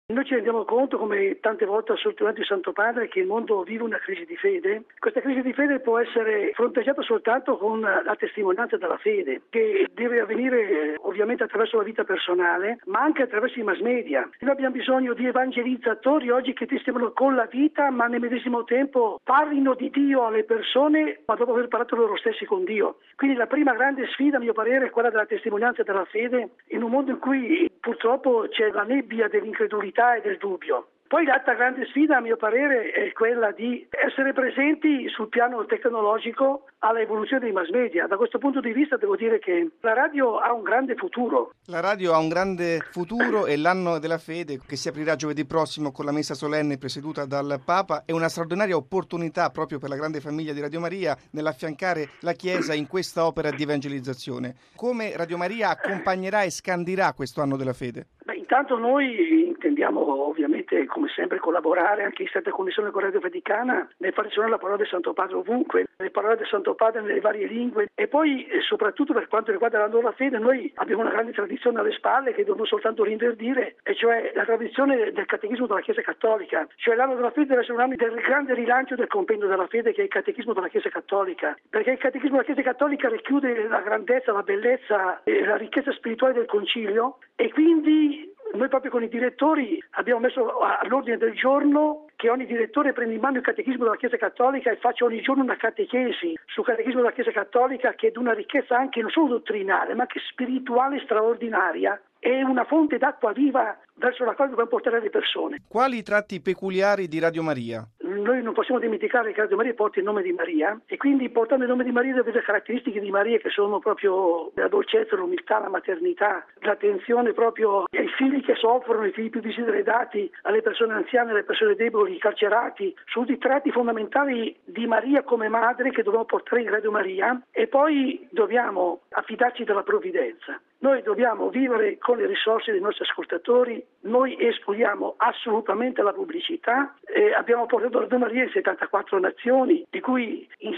Noi ci rendiamo conto, come tante volte ha sottolineato il Santo Padre, che il mondo vive una crisi di fede. Questa crisi di fede può essere fronteggiata soltanto con la testimonianza della fede, che deve avvenire ovviamente attraverso la vita personale, ma anche attraverso i mass media. Noi abbiamo bisogno di evangelizzatori oggi che testimoniano con la vita, ma nel medesimo tempo parlino di Dio alle persone, ma dopo aver parlato loro stessi con Dio. Quindi la prima grande sfida, a mio parere, è quella della testimonianza della fede, in un mondo in cui purtroppo c'è la nebbia dell'incredulità e del dubbio. Poi l'altra grande sfida, a mio parere, è quella di essere presenti sul piano tecnologico all'evoluzione dei mass media. Da questo punto di vista devo dire che la radio ha un grande futuro. La radio ha un grande futuro e l'anno della fede, che si aprirà giovedì prossimo con la messa solenne presieduta dal Papa, è una straordinaria opportunità proprio per la grande famiglia di Radio Maria nell'affiancare la Chiesa in questa opera di evangelizzazione. Come Radio Maria accompagnerà e scandirà questo anno della fede? Intanto noi intendiamo ovviamente come sempre collaborare anche in stretta connessione con Radio Vaticana nel far suonare la parola del Santo Padre ovunque, le parole del Santo Padre nelle varie lingue e poi soprattutto per quanto riguarda l'anno della fede noi abbiamo una grande tradizione alle spalle che dobbiamo soltanto rinverdire, e cioè la tradizione del catechismo della Chiesa Cattolica, cioè l'anno della fede deve essere un anno del grande rilancio del compendio della fede che è il catechismo della Chiesa Cattolica, perché il catechismo della Chiesa Cattolica racchiude la grandezza, la bellezza e la ricchezza spirituale del concilio e quindi noi proprio con i direttori abbiamo messo all'ordine del giorno che ogni direttore prenda in mano il catechismo della Chiesa Cattolica e faccia ogni giorno una catechesi sul catechismo della Chiesa Cattolica, che è di una ricchezza anche non solo dottrinale ma anche spirituale straordinaria. È una fonte d'acqua viva verso la quale dobbiamo portare le persone. Quali i tratti peculiari di Radio Maria? Noi non possiamo dimenticare che Radio Maria porta il nome di Maria e quindi portando il nome di Maria deve avere caratteristiche di Maria che sono proprio la dolcezza, l'umiltà, la maternità, l'attenzione proprio ai figli che soffrono, ai figli più diseredati, alle persone anziane, alle persone deboli, i carcerati. Sono tutti tratti fondamentali di Maria come madre che dobbiamo portare in Radio Maria e poi dobbiamo affidarci della provvidenza. Noi dobbiamo vivere con le risorse dei nostri ascoltatori, noi escludiamo assolutamente la pubblicità, abbiamo portato Radio Maria in 74 nazioni, di cui in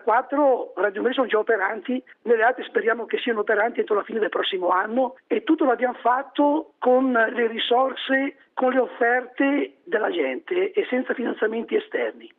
64 Radio Maria sono già operanti, nelle altre speriamo che siano operanti entro la fine del prossimo anno e tutto l'abbiamo fatto con le risorse, con le offerte della gente e senza finanziamenti esterni.